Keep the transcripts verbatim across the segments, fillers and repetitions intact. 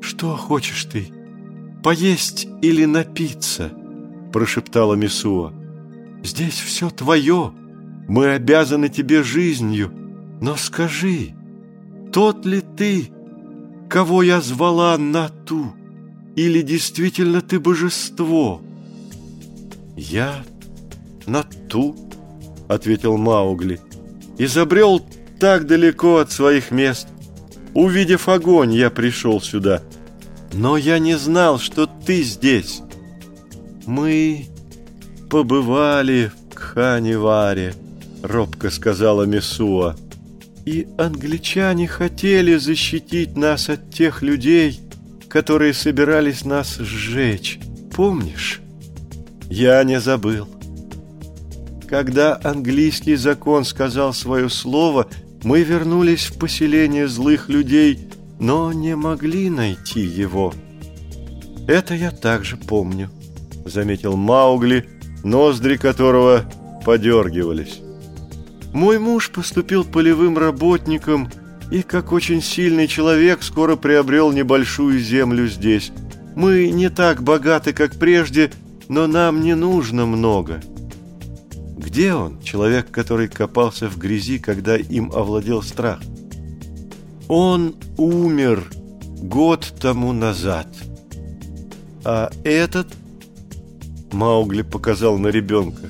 «Что хочешь ты, поесть или напиться?» – прошептала Мессуа. «Здесь все твое, мы обязаны тебе жизнью, но скажи, тот ли ты, кого я звала Нату, или действительно ты божество?» «Я Нату», – ответил Маугли, – «и забрел так далеко от своих мест. Увидев огонь, я пришел сюда, но я не знал, что ты здесь. Мы побывали в Кханиваре», — робко сказала Мессуа, «и англичане хотели защитить нас от тех людей, которые собирались нас сжечь. Помнишь? Я не забыл. Когда английский закон сказал свое слово, мы вернулись в поселение злых людей, но не могли найти его». «Это я также помню», — заметил Маугли, ноздри которого подергивались. «Мой муж поступил полевым работником и, как очень сильный человек, скоро приобрел небольшую землю здесь. Мы не так богаты, как прежде, но нам не нужно много». «Где он, человек, который копался в грязи, когда им овладел страх?» «Он умер год тому назад. А этот...» — Маугли показал на ребенка.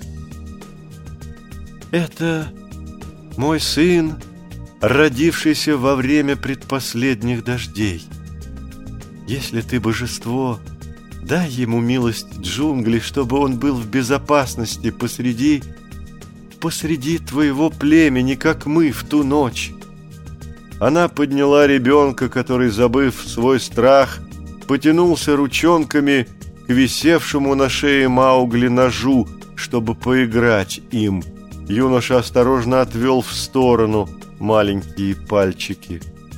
«Это мой сын, родившийся во время предпоследних дождей. Если ты божество, дай ему милость джунглей, чтобы он был в безопасности посреди, посреди твоего племени, как мы в ту ночь». Она подняла ребенка, который, забыв свой страх, потянулся ручонками к висевшему на шее Маугли ножу, чтобы поиграть им. Юноша осторожно отвел в сторону маленькие пальчики.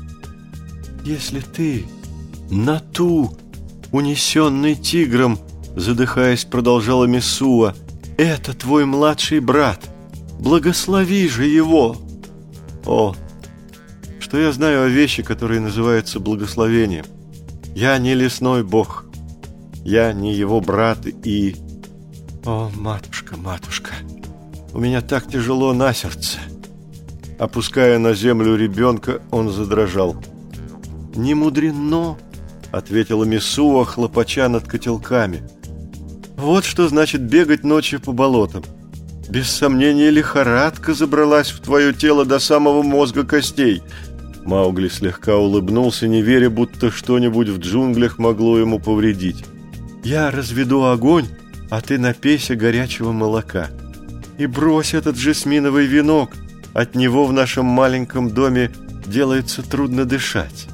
«Если ты, Нату, унесенный тигром, — задыхаясь, продолжала Мессуа, — это твой младший брат, благослови же его!» «О, что я знаю о вещи, которые называются благословением? Я не лесной бог, я не его брат и... О, матушка, матушка, у меня так тяжело на сердце!» Опуская на землю ребенка, он задрожал. «Не мудрено», — ответила Мессуа, хлопача над котелками. «Вот что значит бегать ночью по болотам. Без сомнения, лихорадка забралась в твое тело до самого мозга костей». Маугли слегка улыбнулся, не веря, будто что-нибудь в джунглях могло ему повредить. «Я разведу огонь, а ты напейся горячего молока. И брось этот жасминовый венок, от него в нашем маленьком доме делается трудно дышать».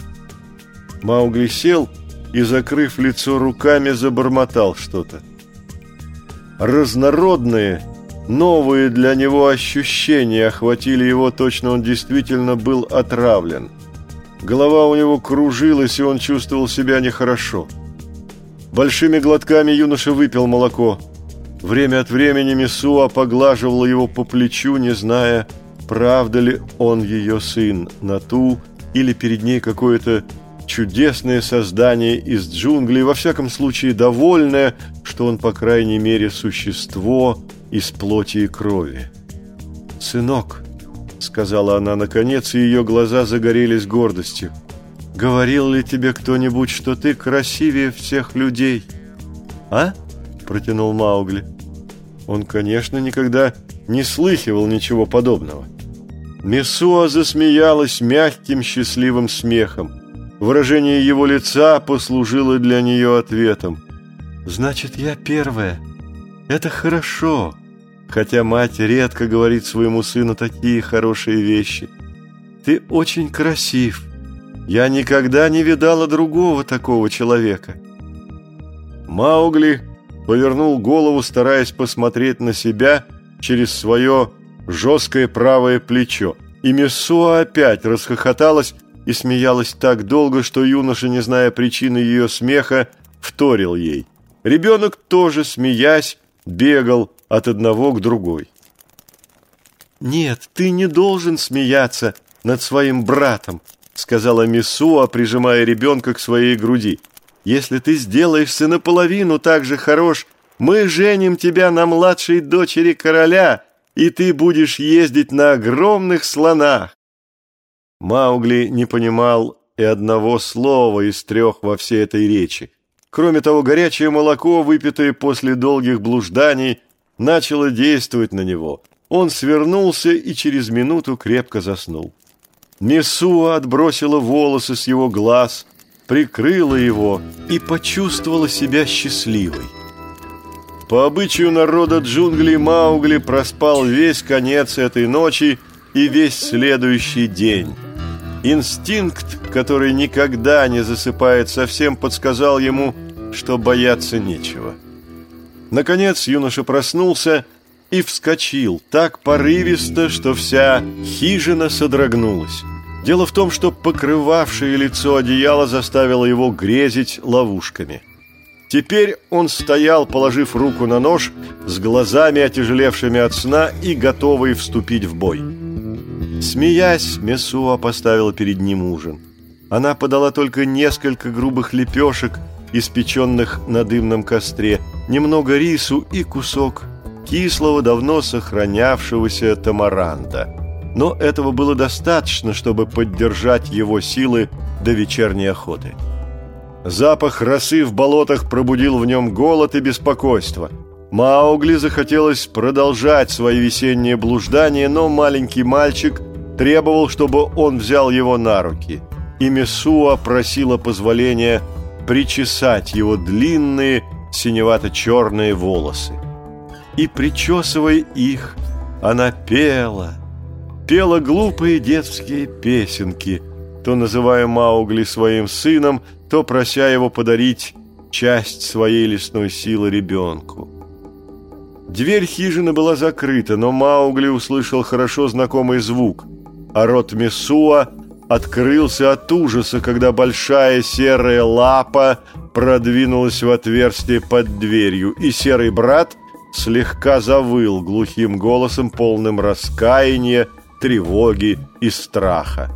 Маугли сел и, закрыв лицо руками, забормотал что-то. Разнородные, новые для него ощущения охватили его, точно он действительно был отравлен. Голова у него кружилась, и он чувствовал себя нехорошо. Большими глотками юноша выпил молоко. Время от времени Мессуа поглаживала его по плечу, не зная, правда ли он ее сын Нату, или перед ней какое-то чудесное создание из джунглей, во всяком случае довольное, что он, по крайней мере, существо из плоти и крови. «Сынок», — сказала она наконец, и ее глаза загорелись гордостью, — «говорил ли тебе кто-нибудь, что ты красивее всех людей?» «А?» — протянул Маугли. Он, конечно, никогда не слыхивал ничего подобного. Мессуа засмеялась мягким счастливым смехом. Выражение его лица послужило для нее ответом. «Значит, я первая. Это хорошо, хотя мать редко говорит своему сыну такие хорошие вещи. Ты очень красив. Я никогда не видала другого такого человека». Маугли повернул голову, стараясь посмотреть на себя через свое жесткое правое плечо, и Мессуа опять расхохоталась и смеялась так долго, что юноша, не зная причины ее смеха, вторил ей. Ребенок тоже, смеясь, бегал от одного к другой. «Нет, ты не должен смеяться над своим братом», — сказала Мессуа, прижимая ребенка к своей груди. «Если ты сделаешься наполовину так же хорош, мы женим тебя на младшей дочери короля, и ты будешь ездить на огромных слонах». Маугли не понимал и одного слова из трех во всей этой речи. Кроме того, горячее молоко, выпитое после долгих блужданий, начало действовать на него. Он свернулся и через минуту крепко заснул. Мессуа отбросила волосы с его глаз, прикрыла его и почувствовала себя счастливой. По обычаю народа джунглей Маугли проспал весь конец этой ночи и весь следующий день. Инстинкт, который никогда не засыпает совсем, подсказал ему, что бояться нечего. Наконец юноша проснулся и вскочил так порывисто, что вся хижина содрогнулась. Дело в том, что покрывавшее лицо одеяло заставило его грезить ловушками. Теперь он стоял, положив руку на нож, с глазами отяжелевшими от сна и готовый вступить в бой. Смеясь, Мессуа поставила перед ним ужин. Она подала только несколько грубых лепешек, испеченных на дымном костре, немного рису и кусок кислого, давно сохранявшегося тамаранта. Но этого было достаточно, чтобы поддержать его силы до вечерней охоты. Запах росы в болотах пробудил в нем голод и беспокойство. Маугли захотелось продолжать свои весенние блуждания, но маленький мальчик требовал, чтобы он взял его на руки, и Мессуа просила позволения причесать его длинные синевато-черные волосы. И, причесывая их, она пела, пела глупые детские песенки, то называя Маугли своим сыном, то прося его подарить часть своей лесной силы ребенку. Дверь хижины была закрыта, но Маугли услышал хорошо знакомый звук, а рот Мессуа открылся от ужаса, когда большая серая лапа продвинулась в отверстие под дверью, и серый брат слегка завыл глухим голосом, полным раскаяния, тревоги и страха.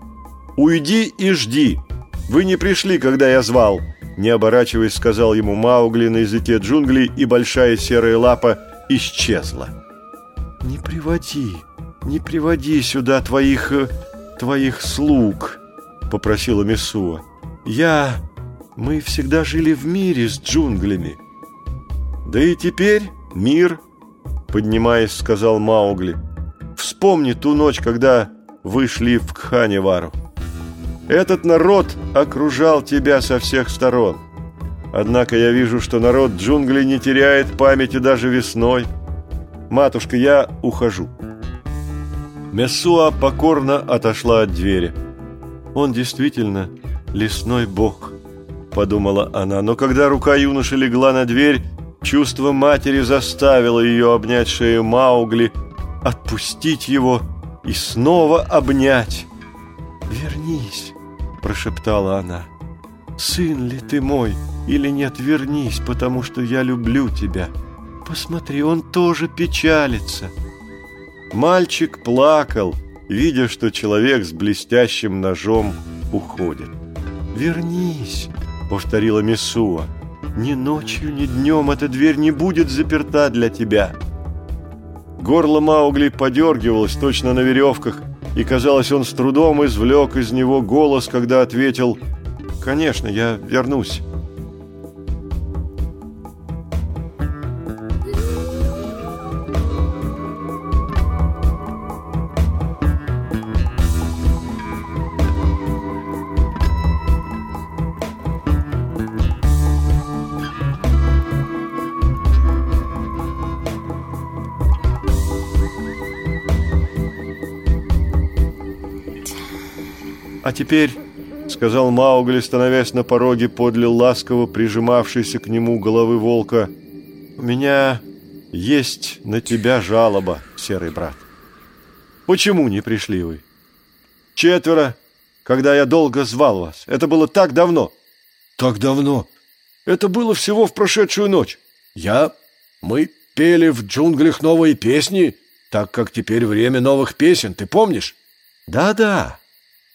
«Уйди и жди! Вы не пришли, когда я звал!» Не оборачиваясь, сказал ему Маугли на языке джунглей, и большая серая лапа исчезла. «Не приводи, не приводи сюда твоих... твоих слуг», — попросила Мессуа. «Я... мы всегда жили в мире с джунглями». «Да и теперь мир», — поднимаясь, сказал Маугли. «Вспомни ту ночь, когда вы шли в Кханевару. Этот народ окружал тебя со всех сторон. Однако я вижу, что народ джунглей не теряет памяти даже весной. Матушка, я ухожу». Мессуа покорно отошла от двери. «Он действительно лесной бог», — подумала она. Но когда рука юноши легла на дверь, чувство матери заставило ее обнять шею Маугли, отпустить его и снова обнять. «Вернись», — прошептала она. «Сын ли ты мой или нет, вернись, потому что я люблю тебя. Посмотри, он тоже печалится». Мальчик плакал, видя, что человек с блестящим ножом уходит. «Вернись», — повторила Мессуа. «Ни ночью, ни днем эта дверь не будет заперта для тебя». Горло Маугли подергивалось точно на веревках, и, казалось, он с трудом извлек из него голос, когда ответил: «Конечно, я вернусь». «А теперь, — сказал Маугли, становясь на пороге подле ласково прижимавшейся к нему головы волка, — у меня есть на тебя жалоба, серый брат. Почему не пришли вы? Четверо, когда я долго звал вас. Это было так давно». «Так давно? Это было всего в прошедшую ночь. Я... мы пели в джунглях новые песни, так как теперь время новых песен, ты помнишь?» «Да-да.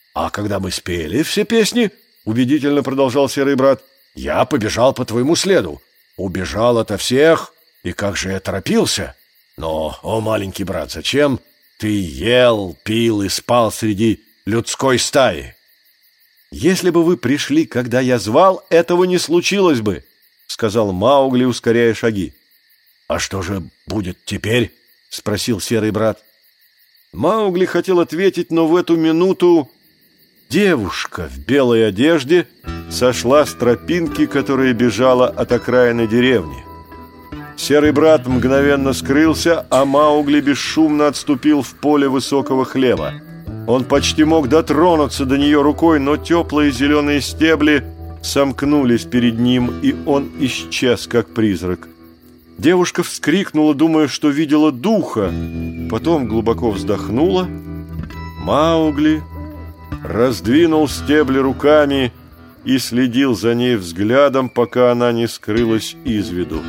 А когда мы спели все песни, — убедительно продолжал Серый брат, — я побежал по твоему следу. Убежал ото всех, и как же я торопился. Но, о, маленький брат, зачем ты ел, пил и спал среди людской стаи? Если бы вы пришли, когда я звал, этого не случилось бы, — сказал Маугли, ускоряя шаги. — А что же будет теперь? — спросил Серый брат. Маугли хотел ответить, но в эту минуту девушка в белой одежде сошла с тропинки, которая бежала от окраины деревни. Серый брат мгновенно скрылся, а Маугли бесшумно отступил в поле высокого хлеба. Он почти мог дотронуться до нее рукой, но теплые зеленые стебли сомкнулись перед ним, и он исчез, как призрак. Девушка вскрикнула, думая, что видела духа, потом глубоко вздохнула. Маугли раздвинул стебли руками и следил за ней взглядом, пока она не скрылась из виду.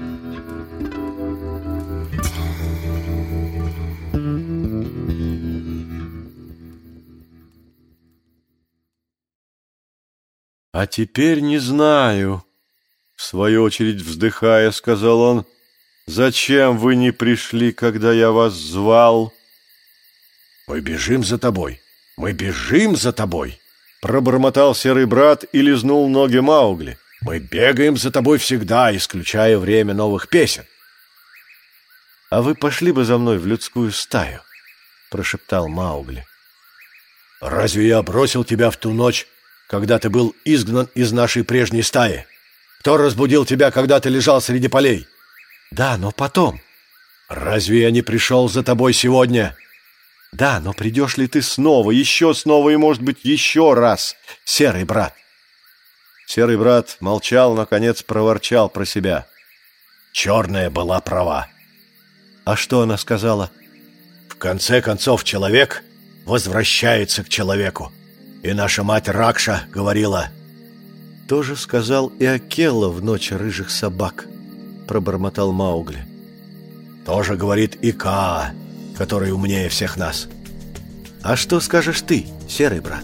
«А теперь не знаю», — в свою очередь вздыхая, сказал он, — «зачем вы не пришли, когда я вас звал?» «Мы бежим за тобой, мы бежим за тобой», — пробормотал Серый брат и лизнул ноги Маугли. «Мы бегаем за тобой всегда, исключая время новых песен». «А вы пошли бы за мной в людскую стаю?» — прошептал Маугли. «Разве я бросил тебя в ту ночь, когда ты был изгнан из нашей прежней стаи? Кто разбудил тебя, когда ты лежал среди полей?» «Да, но потом». «Разве я не пришел за тобой сегодня?» «Да, но придешь ли ты снова, еще снова и, может быть, еще раз, Серый брат?» Серый брат молчал, наконец проворчал про себя. «Черная была права». «А что она сказала?» «В конце концов, человек возвращается к человеку. И наша мать Ракша говорила...» «Тоже сказал и Акелла в ночь рыжих собак», — пробормотал Маугли. «Тоже говорит и Каа, который умнее всех нас». «А что скажешь ты, Серый брат?»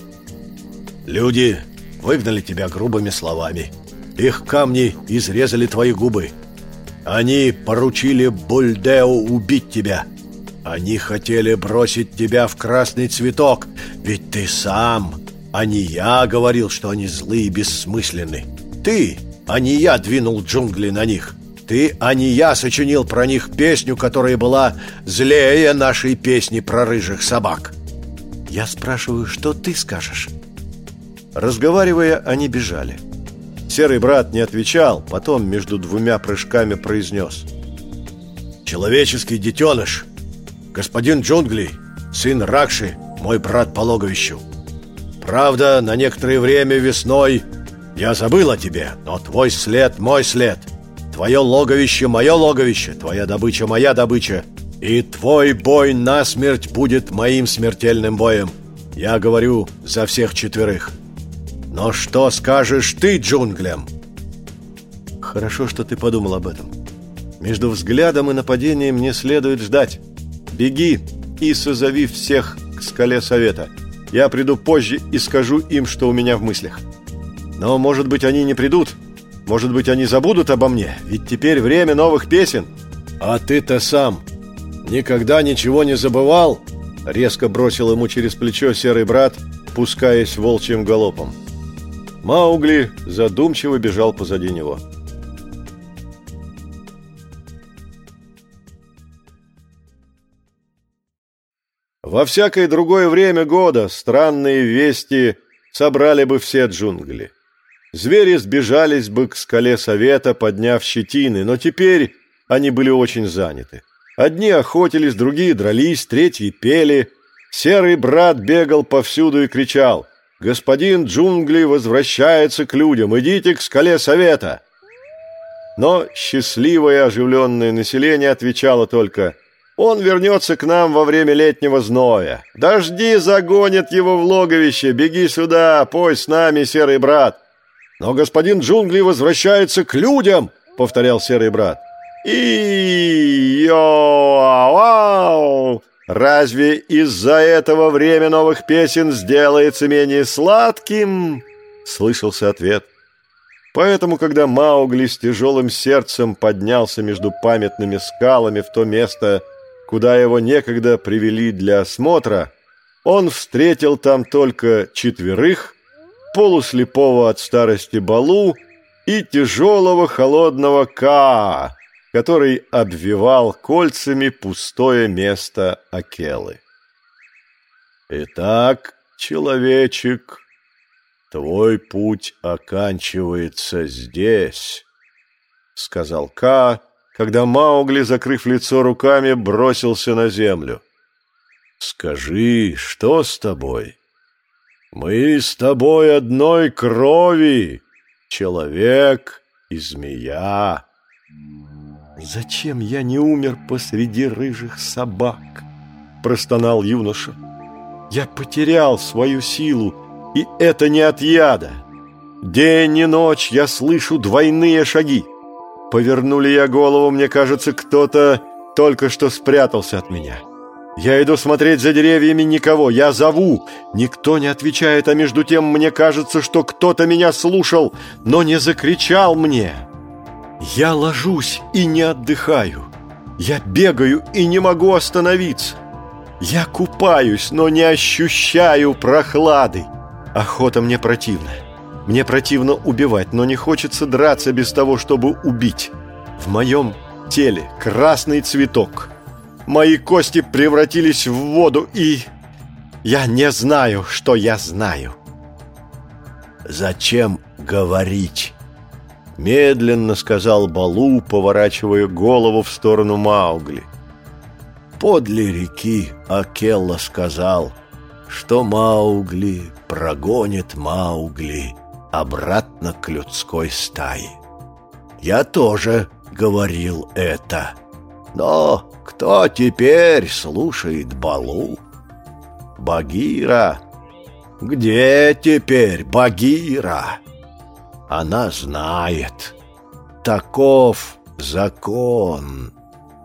«Люди выгнали тебя грубыми словами. Их камни изрезали твои губы. Они поручили Бульдео убить тебя. Они хотели бросить тебя в красный цветок, ведь ты сам, а не я, говорил, что они злые и бессмысленны. Ты, а не я, двинул джунгли на них. Ты, а не я, сочинил про них песню, которая была злее нашей песни про рыжих собак». «Я спрашиваю, что ты скажешь?» Разговаривая, они бежали. Серый брат не отвечал, потом между двумя прыжками произнес: «Человеческий детеныш, господин Джунгли, сын Ракши, мой брат по логовищу. Правда, на некоторое время весной я забыл о тебе, но твой след — мой след, твое логовище — мое логовище, твоя добыча — моя добыча, и твой бой насмерть будет моим смертельным боем. Я говорю за всех четверых. Но что скажешь ты джунглям?» «Хорошо, что ты подумал об этом. Между взглядом и нападением не следует ждать. Беги и созови всех к скале совета. Я приду позже и скажу им, что у меня в мыслях. Но, может быть, они не придут. Может быть, они забудут обо мне. Ведь теперь время новых песен». «А ты-то сам никогда ничего не забывал?» Резко бросил ему через плечо Серый брат, пускаясь волчьим галопом. Маугли задумчиво бежал позади него. Во всякое другое время года странные вести собрали бы все джунгли. Звери сбежались бы к скале совета, подняв щетины, но теперь они были очень заняты. Одни охотились, другие дрались, третьи пели. Серый брат бегал повсюду и кричал: «Господин Джунгли возвращается к людям! Идите к скале совета!» Но счастливое оживленное население отвечало только: «Он вернется к нам во время летнего зноя. Дожди загонят его в логовище. Беги сюда, пой с нами, Серый брат!» «Но господин Джунгли возвращается к людям!» — повторял Серый брат. «И-йо-ау!» — Разве из-за этого время новых песен сделается менее сладким?» — слышался ответ. Поэтому, когда Маугли с тяжелым сердцем поднялся между памятными скалами в то место, куда его некогда привели для осмотра, он встретил там только четверых, полуслепого от старости Балу и тяжелого холодного Каа, который обвивал кольцами пустое место Акелы. «Итак, человечек, твой путь оканчивается здесь», — сказал Каа, когда Маугли, закрыв лицо руками, бросился на землю. «Скажи, что с тобой? Мы с тобой одной крови, человек и змея». «Зачем я не умер посреди рыжих собак?» – простонал юноша. «Я потерял свою силу, и это не от яда. День и ночь я слышу двойные шаги. Поверну ли я голову, мне кажется, кто-то только что спрятался от меня. Я иду смотреть за деревьями, никого, я зову, никто не отвечает, а между тем мне кажется, что кто-то меня слушал, но не закричал мне. Я ложусь и не отдыхаю. Я бегаю и не могу остановиться. Я купаюсь, но не ощущаю прохлады. Охота мне противна. Мне противно убивать, но не хочется драться без того, чтобы убить. В моем теле красный цветок. Мои кости превратились в воду, и я не знаю, что я знаю». «Зачем говорить?» — медленно сказал Балу, поворачивая голову в сторону Маугли. «Подле реки Акелла сказал, что Маугли прогонит Маугли обратно к людской стае. Я тоже говорил это. Но кто теперь слушает Балу? Багира? Где теперь Багира? Она знает. Таков закон».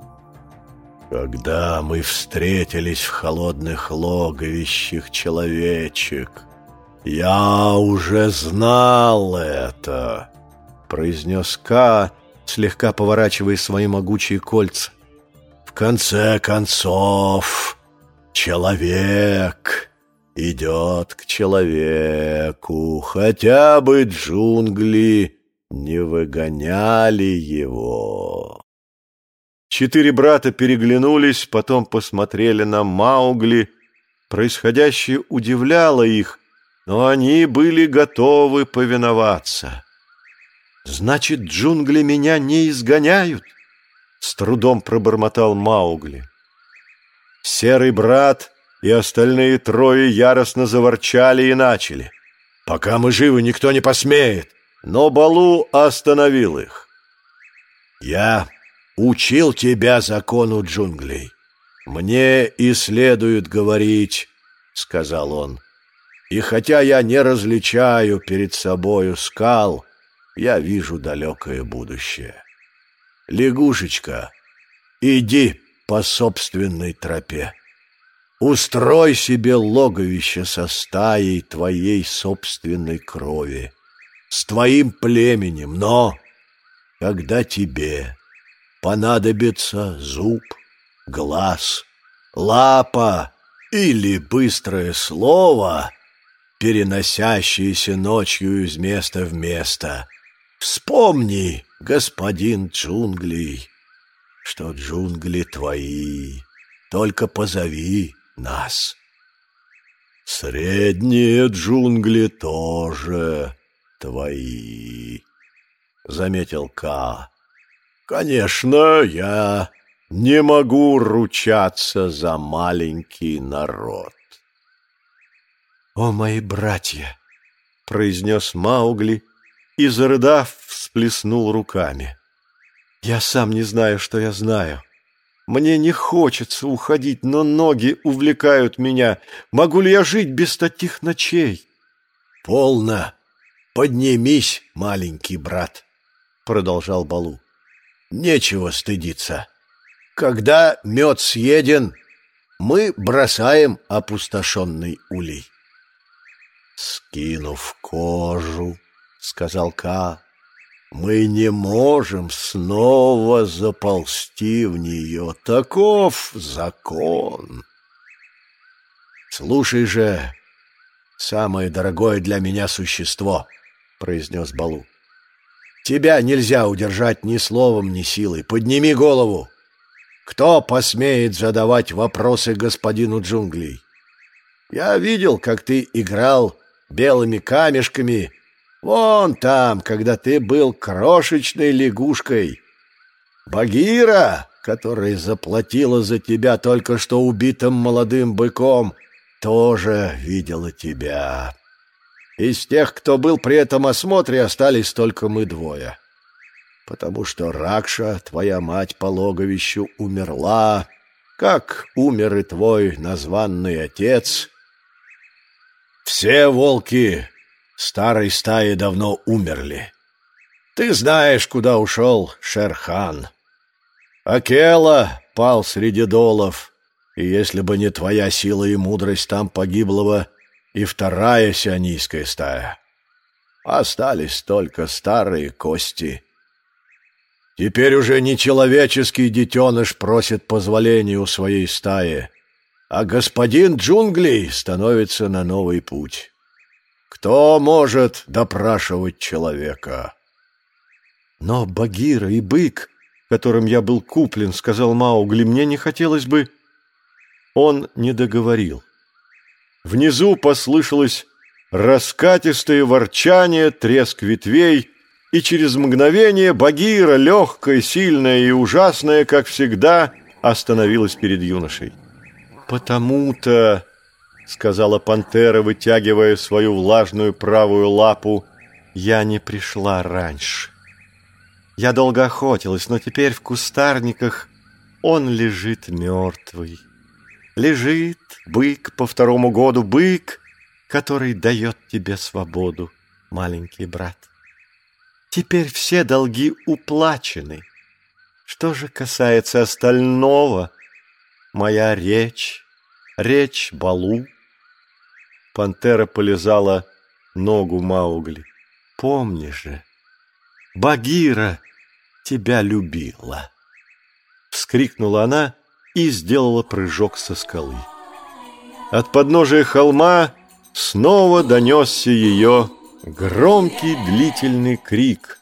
«Когда мы встретились в холодных логовищах, человечек, я уже знал это», — произнес Ка, слегка поворачивая свои могучие кольца. «В конце концов, человек идет к человеку, хотя бы джунгли не выгоняли его». Четыре брата переглянулись, потом посмотрели на Маугли. Происходящее удивляло их, но они были готовы повиноваться. «Значит, джунгли меня не изгоняют?» — с трудом пробормотал Маугли. Серый брат и остальные трое яростно заворчали и начали. «Пока мы живы, никто не посмеет!» Но Балу остановил их. «Я учил тебя закону джунглей. Мне и следует говорить, — сказал он. И хотя я не различаю перед собою скал, я вижу далекое будущее. Лягушечка, иди по собственной тропе. Устрой себе логовище со стаей твоей собственной крови, с твоим племенем, но когда тебе понадобится зуб, глаз, лапа или быстрое слово, переносящееся ночью из места в место, вспомни, господин джунглей, что джунгли твои, только позови нас. Средние джунгли тоже твои, — заметил Ка. Конечно, я не могу ручаться за маленький народ. «О, мои братья!» — произнес Маугли и, зарыдав, всплеснул руками. «Я сам не знаю, что я знаю. Мне не хочется уходить, но ноги увлекают меня. Могу ли я жить без таких ночей?» «Полно! Поднимись, маленький брат!» — продолжал Балу. «Нечего стыдиться. Когда мед съеден, мы бросаем опустошенный улей. «Скинув кожу, — сказал Ка, — мы не можем снова заползти в нее. Таков закон. Слушай же, самое дорогое для меня существо, — произнес Балу. Тебя нельзя удержать ни словом, ни силой. Подними голову. Кто посмеет задавать вопросы господину джунглей? Я видел, как ты играл белыми камешками вон там, когда ты был крошечной лягушкой. Багира, которая заплатила за тебя только что убитым молодым быком, тоже видела тебя. Из тех, кто был при этом осмотре, остались только мы двое. Потому что Ракша, твоя мать по логовищу, умерла, как умер и твой названный отец. Все волки старой стаи давно умерли. Ты знаешь, куда ушел Шер-хан. Акела пал среди долов, и если бы не твоя сила и мудрость, там погибла бы и вторая сионийская стая. Остались только старые кости. Теперь уже не человеческий детеныш просит позволения у своей стаи, а господин джунглей становится на новый путь. Кто может допрашивать человека? Но Багира и бык, которым я был куплен, — сказал Маугли, — мне не хотелось бы... Он не договорил. Внизу послышалось раскатистое ворчание, треск ветвей, и через мгновение Багира, легкая, сильная и ужасная, как всегда, остановилась перед юношей. «Потому-то, — сказала пантера, вытягивая свою влажную правую лапу, — я не пришла раньше. Я долго охотилась, но теперь в кустарниках он лежит мертвый. Лежит бык по второму году, бык, который дает тебе свободу, маленький брат. Теперь все долги уплачены. Что же касается остального, моя речь, речь Балу». Пантера полизала ногу Маугли. «Помни же, Багира тебя любила!» Вскрикнула она и сделала прыжок со скалы. От подножия холма снова донесся ее громкий длительный крик.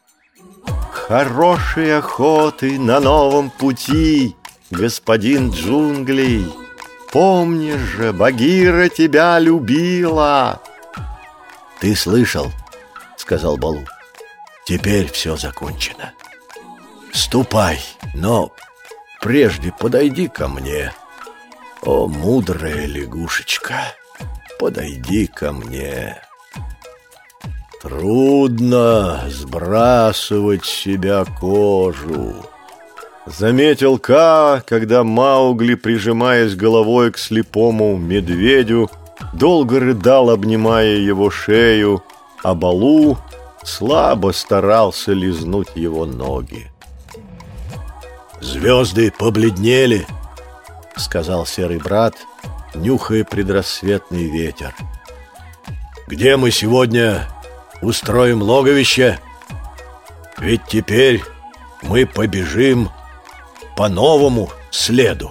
«Хорошей охоты на новом пути, господин джунглей! Помни же, Багира тебя любила!» «Ты слышал, — сказал Балу, — теперь все закончено. Ступай, но прежде подойди ко мне. О, мудрая лягушечка, подойди ко мне. Трудно сбрасывать с себя кожу», — заметил Ка, когда Маугли, прижимаясь головой к слепому медведю, долго рыдал, обнимая его шею, а Балу слабо старался лизнуть его ноги. «Звезды побледнели, — сказал серый брат, нюхая предрассветный ветер. Где мы сегодня устроим логовище? Ведь теперь мы побежим по новому следу».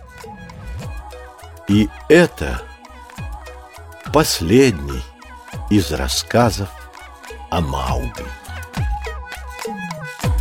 И это последний из рассказов о Маугли.